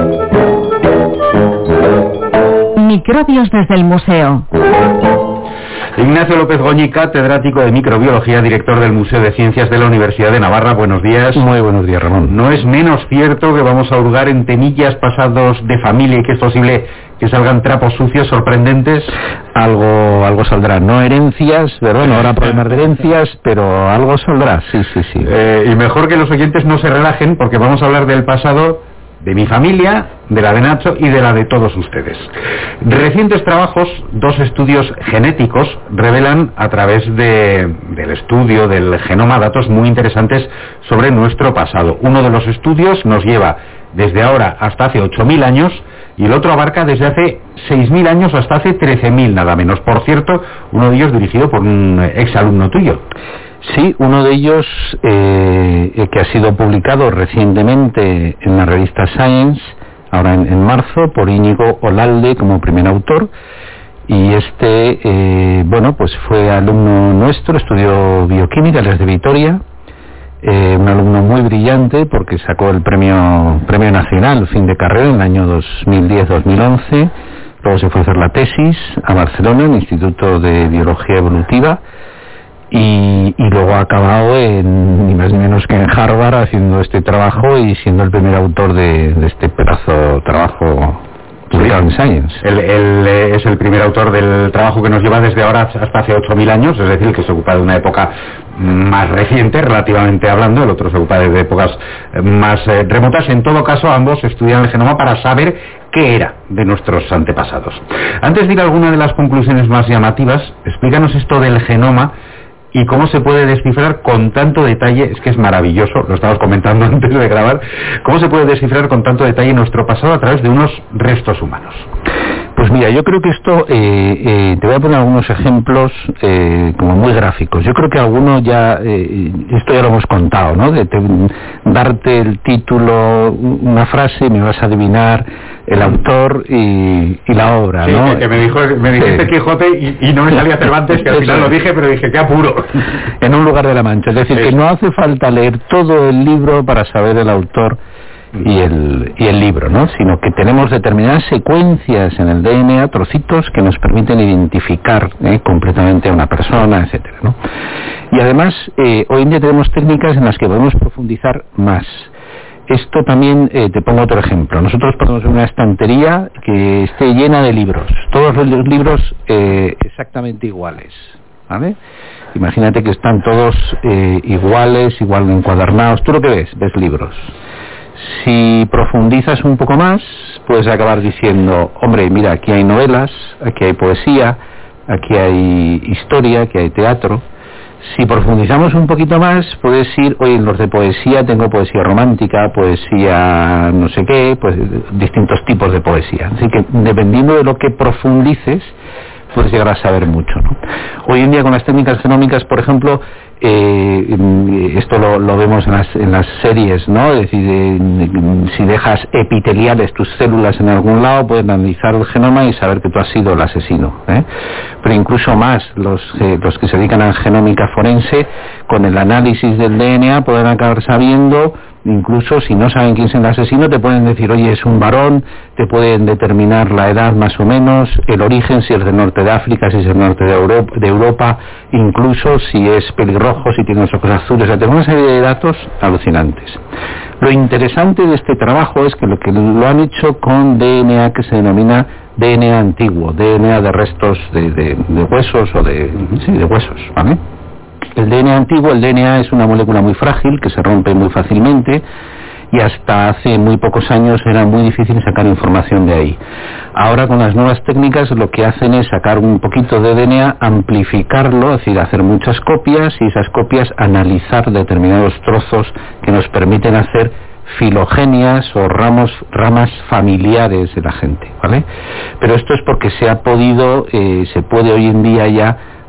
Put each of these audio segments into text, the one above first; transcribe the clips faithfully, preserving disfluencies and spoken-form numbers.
Microbios desde el museo. Ignacio López Goñi, catedrático de microbiología, director del Museo de Ciencias de la Universidad de Navarra. Buenos días. Muy buenos días, Ramón. No es menos cierto que vamos a hurgar en temillas pasados de familia y que es posible que salgan trapos sucios sorprendentes. Algo algo saldrá, no herencias, ¿verdad? No habrá problemas de herencias, pero algo saldrá, sí, sí, sí. Eh, y mejor que los oyentes no se relajen, porque vamos a hablar del pasado de mi familia, de la de Nacho y de la de todos ustedes. Recientes trabajos, dos estudios genéticos, revelan a través de, del estudio del genoma datos muy interesantes sobre nuestro pasado. Uno de los estudios nos lleva desde ahora hasta hace ocho mil años y el otro abarca desde hace seis mil años hasta hace trece mil nada menos. Por cierto, uno de ellos dirigido por un exalumno tuyo. Sí, uno de ellos eh, que ha sido publicado recientemente en la revista Science, ahora en, en marzo, por Íñigo Olalde como primer autor, y este, eh, bueno, pues fue alumno nuestro, estudió bioquímica, él es de Vitoria, eh, un alumno muy brillante porque sacó el premio premio nacional fin de carrera en el año dos mil diez dos mil once, luego se fue a hacer la tesis a Barcelona, en el Instituto de Biología Evolutiva, Y, y luego ha acabado en, ni más ni menos que en Harvard haciendo este trabajo y siendo el primer autor de, de este pedazo trabajo publicado en Science. Él, él es el primer autor del trabajo que nos lleva desde ahora hasta hace ocho mil años, es decir, que se ocupa de una época más reciente, relativamente hablando. El otro se ocupa de épocas más eh, remotas. En todo caso, ambos estudian el genoma para saber qué era de nuestros antepasados. Antes de ir a alguna de las conclusiones más llamativas, explícanos esto del genoma y cómo se puede descifrar con tanto detalle. Es que es maravilloso, lo estábamos comentando antes de grabar, cómo se puede descifrar con tanto detalle nuestro pasado a través de unos restos humanos. Pues mira, yo creo que esto, eh, eh, te voy a poner algunos ejemplos eh, como muy gráficos. Yo creo que algunos ya, eh, esto ya lo hemos contado, ¿no? De te, darte el título, una frase, me vas a adivinar el autor y, y la obra, sí, ¿no? Que, que me dijo, me dijiste sí. Quijote y, y no me salía Cervantes, que al final lo dije, pero dije, qué apuro. En un lugar de la Mancha. Es decir, sí. que no hace falta leer todo el libro para saber el autor y el, y el libro, ¿no? Sino que tenemos determinadas secuencias en el D N A, trocitos que nos permiten identificar ¿eh? completamente a una persona, etcétera, ¿no? Y además, eh, hoy en día tenemos técnicas en las que podemos profundizar más. Esto también, eh, te pongo otro ejemplo. Nosotros podemos ver una estantería que esté llena de libros, todos los libros eh, exactamente iguales, ¿vale? Imagínate que están todos eh, iguales, igual encuadernados. ¿Tú lo que ves? Ves libros. Si profundizas un poco más, puedes acabar diciendo, hombre, mira, aquí hay novelas, aquí hay poesía, aquí hay historia, aquí hay teatro. Si profundizamos un poquito más, puedes ir, oye, en los de poesía tengo poesía romántica, poesía no sé qué, pues distintos tipos de poesía. Así que dependiendo de lo que profundices, puedes llegar a saber mucho, ¿no? Hoy en día con las técnicas genómicas, por ejemplo, eh, esto lo, lo vemos en las, en las series, ¿no? Es decir, eh, si dejas epiteliales tus células en algún lado, pueden analizar el genoma y saber que tú has sido el asesino, ¿eh? Pero incluso más, los, eh, los que se dedican a genómica forense, con el análisis del D N A pueden acabar sabiendo. Incluso si no saben quién es el asesino, te pueden decir, oye, es un varón, te pueden determinar la edad más o menos, el origen, si es del norte de África, si es del norte de Europa, de Europa, incluso si es pelirrojo, si tiene los ojos azules. O sea, tenemos una serie de datos alucinantes. Lo interesante de este trabajo es que lo que lo han hecho con D N A que se denomina D N A antiguo, D N A de restos de, de, de huesos o de, sí, de huesos, ¿vale? El D N A antiguo, el D N A es una molécula muy frágil que se rompe muy fácilmente y hasta hace muy pocos años era muy difícil sacar información de ahí. Ahora con las nuevas técnicas lo que hacen es sacar un poquito de D N A, amplificarlo, es decir, hacer muchas copias y esas copias analizar determinados trozos que nos permiten hacer filogenias o ramos, ramas familiares de la gente, ¿vale? Pero esto es porque se ha podido, eh, se puede hoy en día ya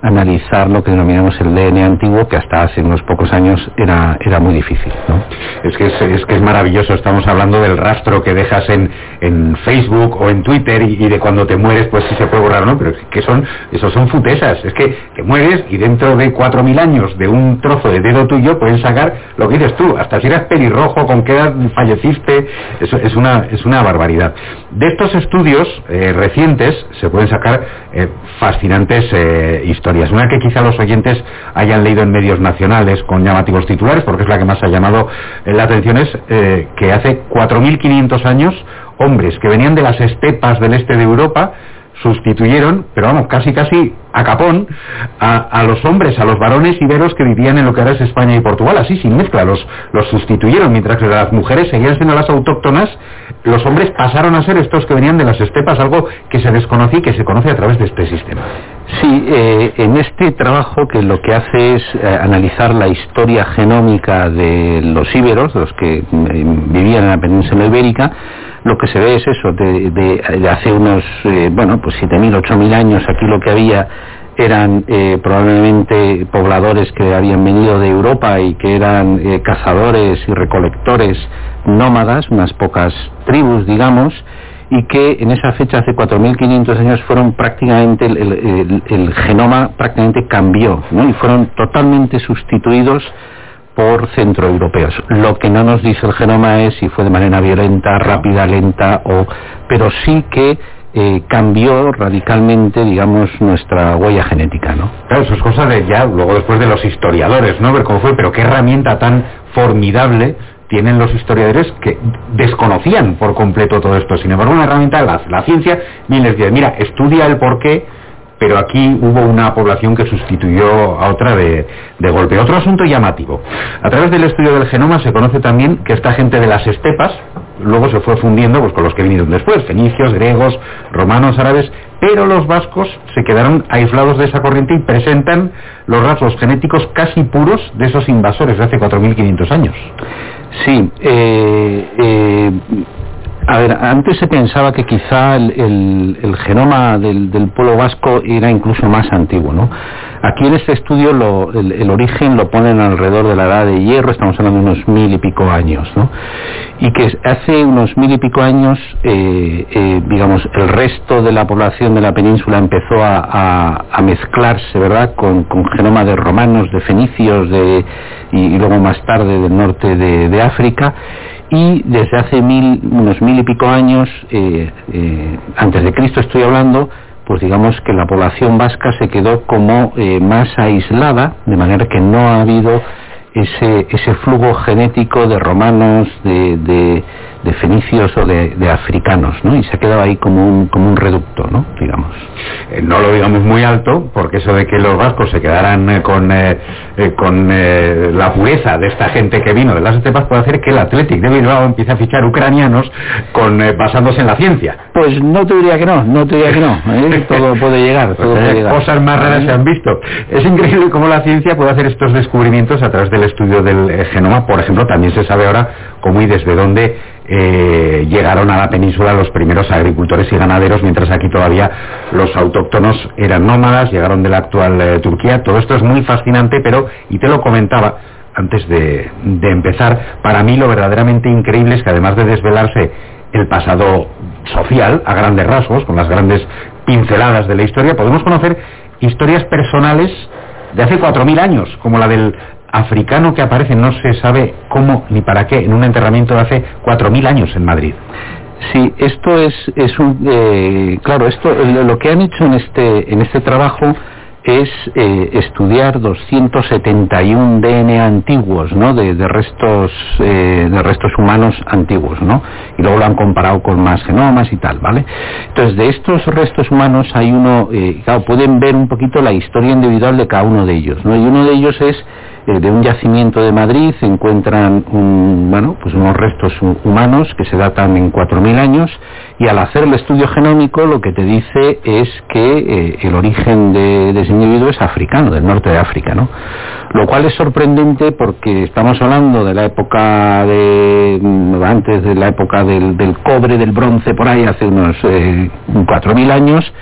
analizar lo que denominamos el D N A antiguo, que hasta hace unos pocos años era era muy difícil, ¿no? Es que es, es que es maravilloso. Estamos hablando del rastro que dejas en, en Facebook o en Twitter y, y de cuando te mueres pues sí se puede borrar, ¿no? Pero que son, esos son futesas. Es que te mueres y dentro de cuatro mil años de un trozo de dedo tuyo pueden sacar lo que dices tú, hasta si eras pelirrojo, con qué edad falleciste. Eso es una, es una barbaridad. De estos estudios eh, recientes se pueden sacar eh, fascinantes eh, historias. Una que quizá los oyentes hayan leído en medios nacionales con llamativos titulares, porque es la que más ha llamado eh, la atención, es eh, que hace cuatro mil quinientos años hombres que venían de las estepas del este de Europa sustituyeron, pero vamos, casi casi a capón, a, a los hombres, a los varones iberos que vivían en lo que ahora es España y Portugal, así sin mezcla, los, los sustituyeron, mientras que las mujeres seguían siendo las autóctonas, los hombres pasaron a ser estos que venían de las estepas, algo que se desconocía y que se conoce a través de este sistema. Sí, eh, en este trabajo que lo que hace es eh, analizar la historia genómica de los íberos, de los que eh, vivían en la península ibérica, lo que se ve es eso, de, de, de hace unos, eh, bueno, pues siete mil, ocho mil años, aquí lo que había eran eh, probablemente pobladores que habían venido de Europa y que eran eh, cazadores y recolectores nómadas, unas pocas tribus, digamos, y que en esa fecha, hace cuatro mil quinientos años, fueron prácticamente, el, el, el, el genoma prácticamente cambió, ¿no? Y fueron totalmente sustituidos por centroeuropeos. Lo que no nos dice el genoma es si fue de manera violenta, rápida, lenta, o pero sí que eh, cambió radicalmente, digamos, nuestra huella genética, ¿no? Claro, eso es cosa de ya, luego después de los historiadores, ¿no? Ver cómo fue, pero qué herramienta tan formidable tienen los historiadores que desconocían por completo todo esto. Sin embargo, una herramienta, la, la ciencia, bien les dice, mira, estudia el porqué, pero aquí hubo una población que sustituyó a otra de, de golpe. Otro asunto llamativo. A través del estudio del genoma se conoce también que esta gente de las estepas luego se fue fundiendo pues con los que vinieron después, fenicios, griegos, romanos, árabes, pero los vascos se quedaron aislados de esa corriente y presentan los rasgos genéticos casi puros de esos invasores de hace cuatro mil quinientos años. Sí, eh, eh, a ver, antes se pensaba que quizá el, el, el genoma del, del pueblo vasco era incluso más antiguo, ¿no? Aquí en este estudio lo, el, el origen lo ponen alrededor de la edad de hierro, estamos hablando de unos mil y pico años, ¿no? Y que hace unos mil y pico años, eh, eh, digamos, el resto de la población de la península empezó a, a, a mezclarse, ¿verdad?, con, con genoma de romanos, de fenicios, de, y, y luego más tarde del norte de, de África. Y desde hace mil, unos mil y pico años, eh, eh, antes de Cristo estoy hablando, pues digamos que la población vasca se quedó como eh, más aislada, de manera que no ha habido ese ese flujo genético de romanos, de, de, de fenicios o de, de africanos, ¿no? Y se ha quedado ahí como un como un reducto, ¿no? Digamos. Eh, no lo digamos muy alto, porque eso de que los vascos se quedaran eh, con eh, eh, con eh, la pureza de esta gente que vino de las estepas puede hacer que el Athletic de Bilbao empiece a fichar ucranianos con eh, basándose en la ciencia. Pues no te diría que no, no te diría que no, ¿eh? Todo puede llegar, todo pues, puede eh, llegar. Cosas más raras se han visto. Es increíble cómo la ciencia puede hacer estos descubrimientos a través del estudio del eh, genoma. Por ejemplo, también se sabe ahora cómo y desde dónde eh, llegaron a la península los primeros agricultores y ganaderos, mientras aquí todavía los autóctonos eran nómadas, llegaron de la actual eh, Turquía. Todo esto es muy fascinante, pero, y te lo comentaba antes de, de empezar, para mí lo verdaderamente increíble es que además de desvelarse el pasado social a grandes rasgos, con las grandes pinceladas de la historia, podemos conocer historias personales de hace cuatro mil años, como la del africano que aparece, no se sabe cómo ni para qué, en un enterramiento de hace cuatro mil años en Madrid. Sí, esto es, es un, eh, claro, esto, lo que han hecho en este, en este trabajo es eh, estudiar doscientos setenta y uno D N A antiguos, ¿no?, de, de restos eh, de restos humanos antiguos, ¿no?, y luego lo han comparado con más genomas y tal, ¿vale? Entonces, de estos restos humanos hay uno, eh, claro, pueden ver un poquito la historia individual de cada uno de ellos, ¿no?, y uno de ellos es eh, de un yacimiento de Madrid, se encuentran un, bueno, pues unos restos humanos que se datan en cuatro mil años, y al hacer el estudio genómico lo que te dice es que eh, el origen de, de ese individuo es africano, del norte de África, ¿no? Lo cual es sorprendente porque estamos hablando de la época de, antes de la época del, del cobre, del bronce, por ahí, hace unos eh, cuatro mil años,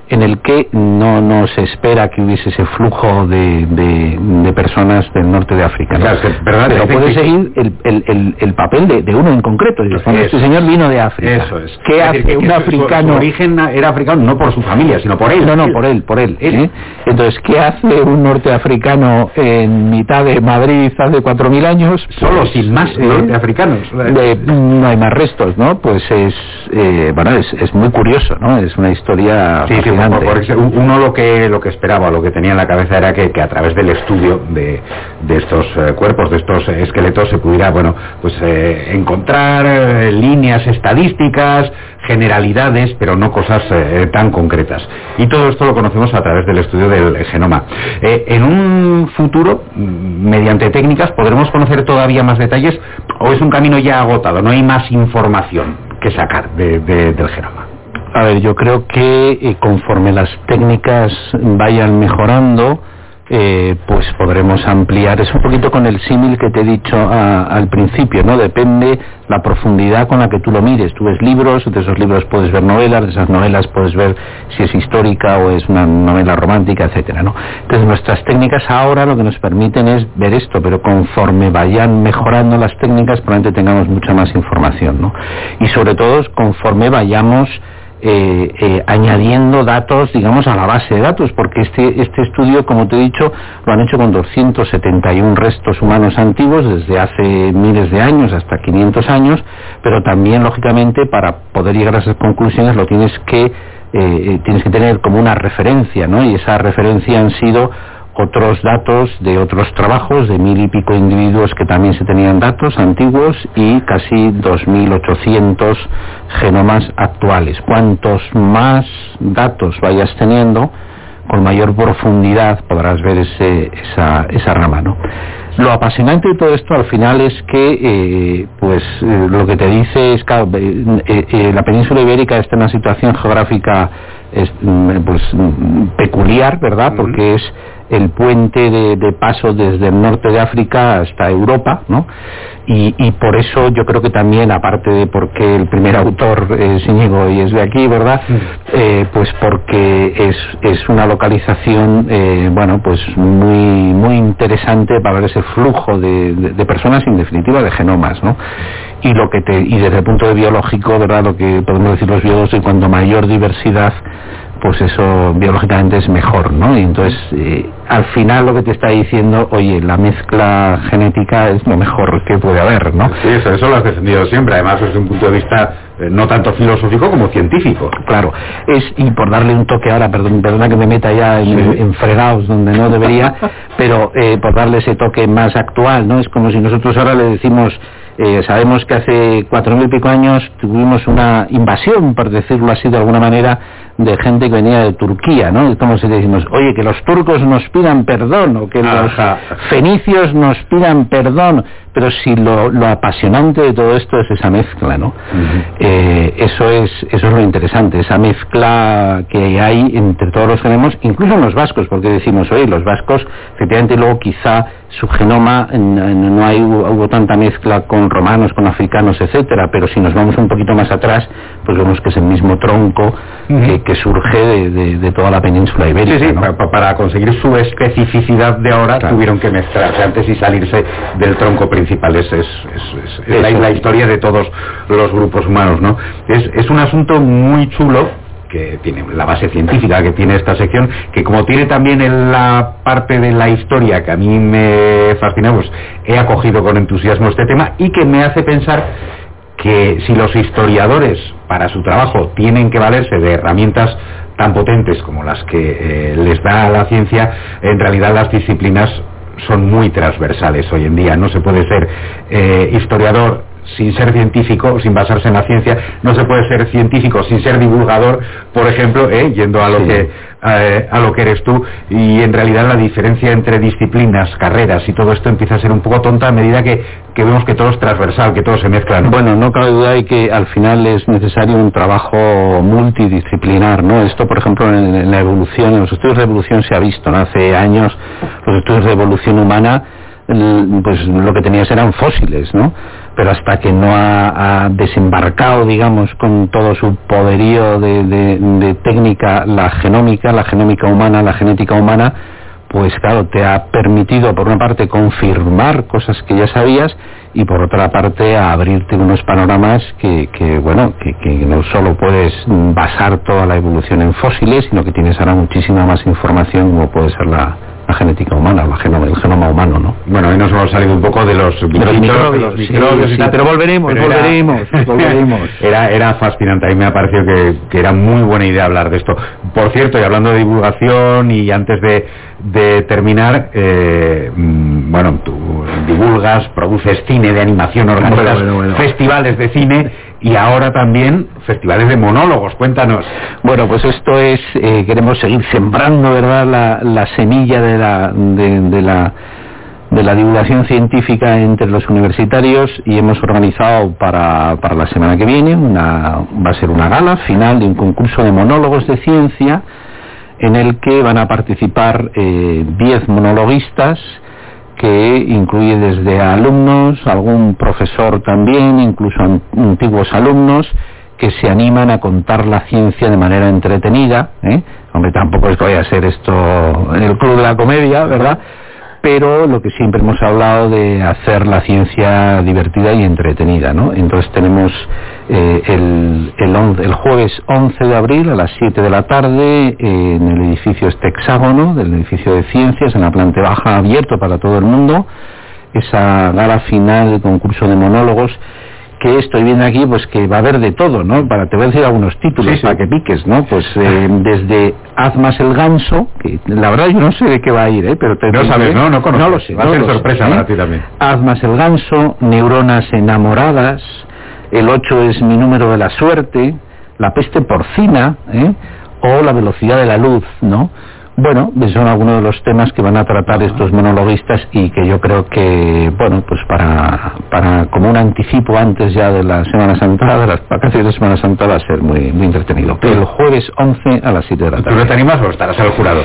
en el que no, no se espera que hubiese ese flujo de, de, de personas del norte de África, ¿no? Claro, es que, ¿verdad? Pero puede seguir el, el, el, el papel de, de uno en concreto. Este señor vino de África. Eso es. ¿Qué es hace decir, que un su, africano? Su origen era africano no por su familia, sino por él. No, no, por él, por él. ¿eh? Entonces, ¿qué hace un norteafricano en mitad de Madrid hace cuatro mil años? Solo, pues, sin más eh, norteafricanos. De, no hay más restos, ¿no? Pues es, eh, bueno, es, es muy curioso, ¿no? Es una historia sí, fascinante. Sí, por, por, uno lo que lo que esperaba, lo que tenía en la cabeza era que, que a través del estudio de, de estos eh, cuerpos, de estos eh, esqueletos, se pudiera, bueno, pues eh, encontrar eh, líneas estadísticas, generalidades, pero no cosas eh, tan concretas. Y todo esto lo conocemos a través del estudio del genoma. Eh, en un futuro, mediante técnicas, podremos conocer todavía más detalles, o es un camino ya agotado, no hay más información que sacar de, de, del genoma. A ver, yo creo que eh, conforme las técnicas vayan mejorando, eh, pues podremos ampliar. Es un poquito con el símil que te he dicho a, al principio, ¿no? Depende la profundidad con la que tú lo mires. Tú ves libros, de esos libros puedes ver novelas, de esas novelas puedes ver si es histórica o es una novela romántica, etcétera, ¿no? Entonces nuestras técnicas ahora lo que nos permiten es ver esto, pero conforme vayan mejorando las técnicas probablemente tengamos mucha más información, ¿no? Y sobre todo conforme vayamos Eh, eh, añadiendo datos, digamos, a la base de datos, porque este este estudio, como te he dicho, lo han hecho con doscientos setenta y uno restos humanos antiguos desde hace miles de años hasta quinientos años, pero también, lógicamente, para poder llegar a esas conclusiones lo tienes que eh, tienes que tener como una referencia, ¿no? Y esa referencia han sido otros datos de otros trabajos, de mil y pico individuos que también se tenían datos antiguos y casi dos mil ochocientos genomas actuales. Cuantos más datos vayas teniendo, con mayor profundidad podrás ver ese, esa, esa rama, ¿no? Lo apasionante de todo esto al final es que eh, pues eh, lo que te dice es que eh, eh, la península ibérica está en una situación geográfica es, pues peculiar, ¿verdad? Uh-huh. Porque es el puente de, de paso desde el norte de África hasta Europa, ¿no? Y, y por eso yo creo que también, aparte de porque el primer autor es Íñigo y es de aquí, ¿verdad? Uh-huh. Eh, pues porque es, es una localización, eh, bueno, pues muy muy interesante para ver ese flujo de, de, de personas, en definitiva, de genomas, ¿no? Y lo que te, y desde el punto de biológico, ¿verdad? Lo que podemos decir los biólogos, que cuanto mayor diversidad, pues eso biológicamente es mejor, ¿no? Y entonces, eh, al final lo que te está diciendo, oye, la mezcla genética es lo mejor que puede haber, ¿no? Sí, eso, eso lo has defendido siempre, además desde un punto de vista eh, no tanto filosófico como científico. Claro, es, y por darle un toque ahora, perdón, perdona que me meta ya en, sí. en fregados donde no debería, pero eh, por darle ese toque más actual, ¿no? Es como si nosotros ahora le decimos, eh, sabemos que hace cuatro mil y pico años tuvimos una invasión, por decirlo así de alguna manera, de gente que venía de Turquía, ¿no? Es como si le decimos, oye, que los turcos nos pidan perdón, o que los Ajá. fenicios nos pidan perdón, pero si lo, lo apasionante de todo esto es esa mezcla, ¿no? Uh-huh. Eh, eso es eso es lo interesante, esa mezcla que hay entre todos los genomas, incluso en los vascos, porque decimos, oye, los vascos, efectivamente luego quizá su genoma, no hay hubo tanta mezcla con romanos, con africanos, etcétera, pero si nos vamos un poquito más atrás, pues vemos que es el mismo tronco uh-huh. que, que surge de, de, de toda la península ibérica. Sí, sí, ¿no? para, para conseguir su especificidad de ahora, claro, tuvieron que mezclarse antes y salirse del tronco principal. Es, es, es, es, es la, la historia de todos los grupos humanos, ¿no? Es, es un asunto muy chulo, que tiene la base científica que tiene esta sección, que como tiene también en la parte de la historia que a mí me fascina, pues he acogido con entusiasmo este tema y que me hace pensar que si los historiadores para su trabajo tienen que valerse de herramientas tan potentes como las que eh, les da la ciencia, en realidad las disciplinas son muy transversales hoy en día. No se puede ser eh, historiador sin ser científico, sin basarse en la ciencia, no se puede ser científico sin ser divulgador, por ejemplo, eh, yendo a lo sí. que eh, a lo que eres tú, y en realidad la diferencia entre disciplinas, carreras y todo esto empieza a ser un poco tonta a medida que, que vemos que todo es transversal, que todo se mezcla, ¿no? Bueno, no cabe duda de que al final es necesario un trabajo multidisciplinar, ¿no? Esto, por ejemplo, en, en la evolución, en los estudios de evolución se ha visto, ¿no? Hace años los estudios de evolución humana, pues lo que tenías eran fósiles, ¿no? pero hasta que no ha, ha desembarcado, digamos, con todo su poderío de, de, de técnica, la genómica, la genómica humana, la genética humana, pues claro, te ha permitido por una parte confirmar cosas que ya sabías y por otra parte a abrirte unos panoramas que, que bueno, que, que no solo puedes basar toda la evolución en fósiles, sino que tienes ahora muchísima más información como puede ser la, la genética humana, la genoma, el genoma humano, ¿no? Bueno, hoy nos hemos salido un poco de los, de los microbios, de los microbios sí, y tal, sí, pero volveremos, pero volveremos, era, volveremos. Era, era fascinante, a mí me ha parecido que, que era muy buena idea hablar de esto. Por cierto, y hablando de divulgación y antes de, de terminar, eh, bueno, tú divulgas, produces cine de animación, organizas bueno, bueno, bueno. festivales de cine y ahora también festivales de monólogos. Cuéntanos. Bueno, pues esto es, eh, queremos seguir sembrando, ¿verdad?, la, la semilla de la, de, de la de la divulgación científica entre los universitarios y hemos organizado para, para la semana que viene una, va a ser una gala final de un concurso de monólogos de ciencia en el que van a participar eh, diez monologuistas, que incluye desde alumnos, algún profesor también, incluso antiguos alumnos, que se animan a contar la ciencia de manera entretenida, ¿eh? Hombre, tampoco es que vaya a ser esto el club de la comedia, ¿verdad? Pero lo que siempre hemos hablado de hacer la ciencia divertida y entretenida, ¿no? Entonces tenemos eh, el, el, on, el jueves once de abril a las siete de la tarde eh, en el edificio este hexágono, del edificio de ciencias, en la planta baja, abierto para todo el mundo, esa gala final del concurso de monólogos, que estoy viendo aquí, pues que va a haber de todo, ¿no? Para te voy a decir algunos títulos, sí, sí. para que piques, ¿no? Pues eh, desde Haz más el ganso, que la verdad yo no sé de qué va a ir, ¿eh? Pero te no sabes, ¿no? No conozco. No lo sé. Va a ser sorpresa sé, para ¿eh? ti también. Haz más el ganso, Neuronas enamoradas, el ocho es mi número de la suerte, la peste porcina, ¿eh? O la velocidad de la luz, ¿no? Bueno, son algunos de los temas que van a tratar estos monologuistas y que yo creo que, bueno, pues para, para como un anticipo antes ya de la Semana Santa, de las vacaciones de Semana Santa, va a ser muy, muy entretenido. El jueves once a las siete de la tarde. ¿Tú no te animas o estarás al jurado?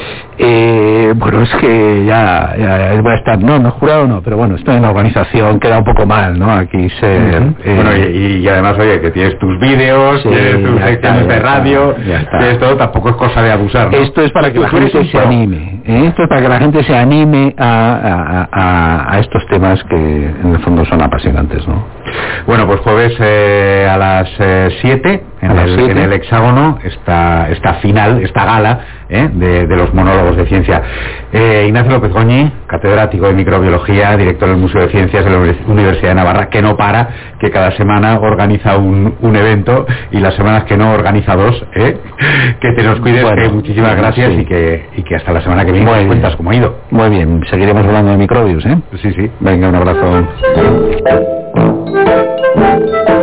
Eh, bueno, es que ya, ya voy a estar, no, no jurado no, pero bueno, estoy en la organización, queda un poco mal, ¿no? Aquí ser... Uh-huh. eh, bueno, y, y además, oye, que tienes tus vídeos, sí, tienes tus secciones de radio, que esto tampoco es cosa de abusar, ¿no? Esto es para que la gente se anime, ¿eh? Esto es para que la gente se anime a, a, a, a estos temas que en el fondo son apasionantes, ¿no? Bueno, pues jueves eh, a las siete eh, en, en el hexágono esta, esta final, esta gala eh, de, de los monólogos de ciencia. eh, Ignacio López Goñi, catedrático de microbiología, director del Museo de Ciencias de la Universidad de Navarra, que no para, que cada semana organiza un, un evento y las semanas que no organiza dos, ¿eh? Que te nos cuides, bueno, que muchísimas gracias, sí. y, que, y que hasta la semana que viene nos cuentas cómo ha ido. Muy bien, seguiremos hablando de microbios, ¿eh? Sí, sí. Venga, un abrazo.